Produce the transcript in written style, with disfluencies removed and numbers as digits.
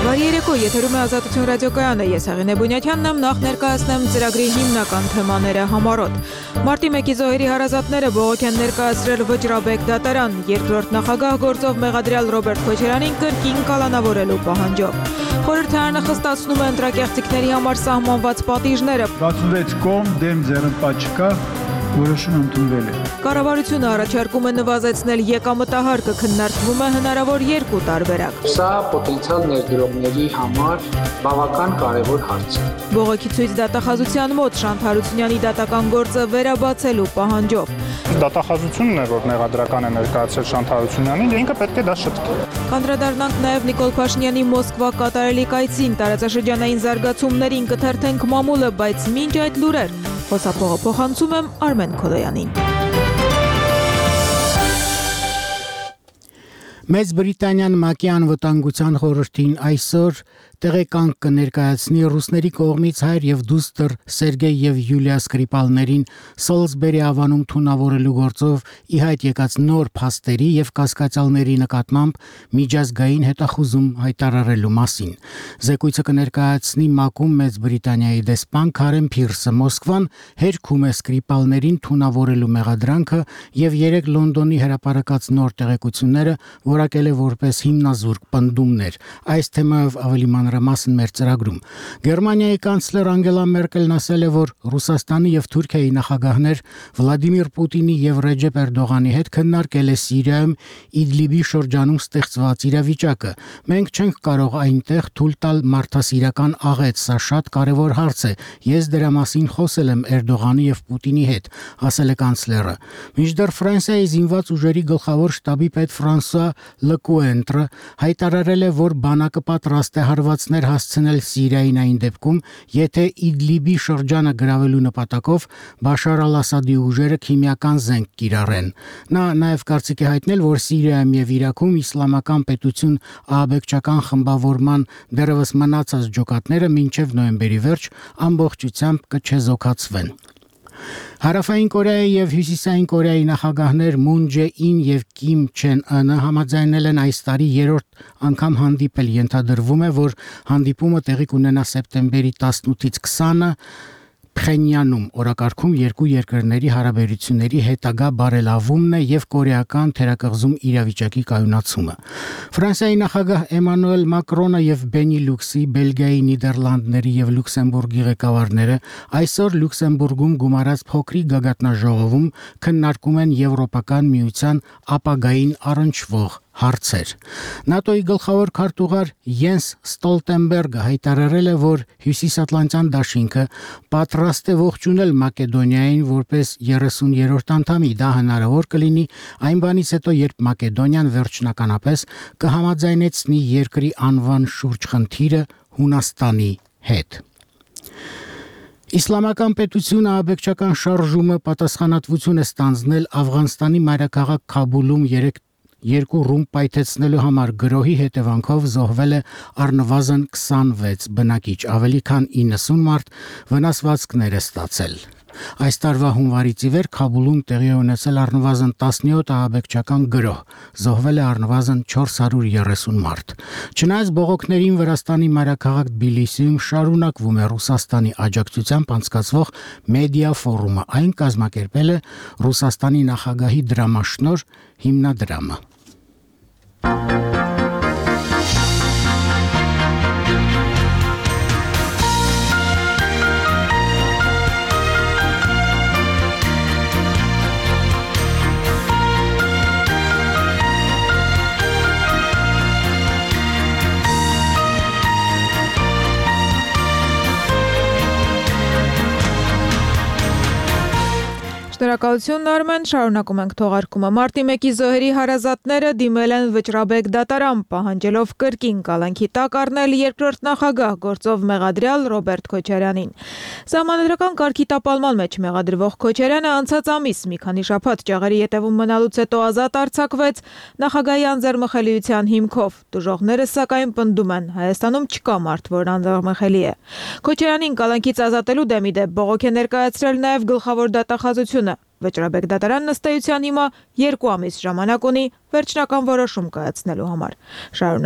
Բարի երեկո, եթերում է Ազատություն ռադիոկայանը, ես Հեղինե Բունյակյանն եմ, նախ ներկայացնեմ ծրագրի հիմնական թեմաները համառոտ։ Մարտի 1-ի զոհերի հարազատները բողոք են ներկայացրել Վճռաբեկ դատարան, երկրորդ նախագահ գործով մեղադրյալ Ռոբերտ Քոչարյանին կրկին կալանավորելու պահանջով։ Խորհրդարանը խստացնում է ընտրակեղծիքների համար սահմանված պատիժները։ 66 կողմ դեմ ձեռնպա չկա, որոշում ընդունվել է։ Կառավարությունը առաջարկում է նվազեցնել եկամտահարկը, քննարկվում է հնարավոր երկու տարբերակ։ Սա պոտենցիալ ներդրողների համար բավական կարևոր հարց է։ Բողոքի ցույց դատախազության մոտ Շանթ Հարությունյանի դատական գործը վերաբացելու պահանջով։ Դատախազությունն է, որ մեղադրական է ներկայացրել Շանթ Հարությունյանին, ինքը պետք է դա շտկի։ Կանդրադառնանք նաև Նիկոլ Փաշինյանի Մոսկվա կատարելի կայցին, տարածաշրջանային զարգացումներին կթերթենք մամուլը, բայց մինչ այդ լուրեր խոսափողը փոխանցում եմ Արմեն Քոլոյանին։ Մեծ Բրիտանիան ՄԱԿ-ի անվտանգության խորհրդին այսօր տեղեկանք կներկայացնի ռուսների կողմից հայր եւ դուստր Սերգեյ եւ Յուլիա Սկրիպալներին Սոլսբերի ավանում թունավորելու գործով ի հայտ եկած նոր փաստերի եւ կասկածյալների նկատմամբ միջազգային հետախուզում հայտարարելու մասին։ Զեկույցը կներկայացնի ՄԱԿ-ում Մեծ Բրիտանիայի դեսպան Քարեն Փիրսը։ Մոսկվան հերքում է Սկրիպալներին թունավորելու մեղադրանքը եւ 3 Լոնդոնի հրապարակած նոր տեղեկությունները որակել է որպես հիմնազուրկ պնդումներ։ Այս թեմայով ավելի մանրամասն մեր ծրագրում։ Գերմանիայի կանցլեր Անգելա Մերկելն ասել է, որ Ռուսաստանի եւ Թուրքիայի նախագահներ Վլադիմիր Պուտինի եւ Ռեջեփ Էրդողանի հետ քննարկել է Սիրիայում Իդլիբի շրջանում ստեղծված իրավիճակը։ Մենք չենք կարող այնտեղ թույլ տալ մարդասիրական աղետ, սա շատ կարևոր հարց է։ Ես դրա մասին խոսել եմ Էրդողանի եւ Պուտինի հետ, ասել է կանցլերը։ Մինչդեռ Ֆրանսիայի զինված ուժերի գլխավոր շտաբի պետ Ֆրանսուଆ Լկուենտրը հայտարարել է, որ բանակը պատրաստ է հարվածներ հասցնել Սիրիային այն դեպքում, եթե Իդլիբի շրջանը գրավելու նպատակով Բաշար al-Ասադի ուժերը քիմիական զենք կիրառեն։ Նա նաև կարծիք է հայտնել, որ Սիրիայում եւ Իրաքում իսլամական պետություն ահաբեկչական խմբավորման դեռևս մնացած ջոկատները մինչև նոյեմբերի վերջ ամբողջությամբ կչեզոքացվեն։ Հարավային Կորեայի եւ Հյուսիսային Կորեայի նախագահներ Մուն Ջե-ին եւ Կիմ Չեն Ընը համաձայնել են այս տարի երրորդ անգամ հանդիպել։ Ենթադրվում է, որ հանդիպումը տեղի կունենա սեպտեմբերի 18-ից 20-ը Փխենյանում։ Օրակարգում երկու երկրների հարաբերությունների հետագա բարելավումն է եւ կորեական թերակղզում իրավիճակի կայունացումը։ Ֆրանսիայի նախագահ Էմանուել Մակրոնը եւ Բենիլյուքսի, Բելգիայի, Նիդերլանդների եւ Լյուքսեմբուրգի ղեկավարները այսօր Լյուքսեմբուրգում գումարած փոքրիկ գագաթնաժողովում քննարկում են Եվրոպական միության ապագային առնչվող հարցեր։ ՆԱՏՕ-ի գլխավոր քարտուղար Յենս Ստոլտենբերգը հայտարարել է, որ Հյուսիսատլանտյան դաշինքը պատրաստ է ողջունել Մակեդոնիային որպես 30-րդ անդամի։ Դա հնարավոր կլինի այն բանից հետո, երբ Մակեդոնիան վերջնականապես կհամաձայնեցնի երկրի անվան շուրջ խնդիրը Հունաստանի հետ։ Իսլամական պետությունը ահաբեկչական շարժումը պատասխանատվություն է ստանձնել Աֆղանստանի մայրաքաղաք Քաբուլում երկու ռումբ պայթեցնելու համար գրոհի հետևանքով զոհվել է առնվազն 26 բնակիչ, ավելի քան 90 մարդ վնասվածքներ է ստացել։ Այս տարվա հունվարից ի վեր Քաբուլում տեղի է ունեցել առնվազն 17 ահաբեկչական գրոհ, զոհվել է առնվազն 430 մարդ։ Չնայած բողոքներին Վրաստանի մայրաքաղաք Թբիլիսիում շարունակվում է Ռուսաստանի աջակցությամբ անցկացվող մեդիա ֆորումը, այն կազմակերպել է Ռուսաստանի նախագահի դրամաշնորհ հիմնադրամը։ Շնորհակալություն Արմեն, շարունակում ենք թողարկումը։ Մարտի 1-ի զոհերի հարազատները դիմել են Վճռաբեկ դատարան, պահանջելով կրկին կալանքի տակ առնել երկրորդ նախագահ գործով մեղադրյալ Ռոբերտ Քոչարյանին։ Սահմանադրական կարգի տապալման մեջ մեղադրվող Քոչարյանը անցած ամիս մի քանի շաբաթ ճաղերի ետևում մնալուց հետո ազատ արձակվեց նախագահի անձեռնմխելիության հիմքով։ Տուժողները սակայն պնդում են, Հայաստանում չկա մարդ, որ անձեռնմխելի է։ Քոչարյանին կալանքից ազատելու դեմ ի դեպ բողոք է ներկայացրել նաև գլխավոր դատախազությունը։ Վճռաբեկ դատարանն ըստ էության հիմա 2 ամիս ժամանակ ունի վերջնական որոշում կայացնելու համար։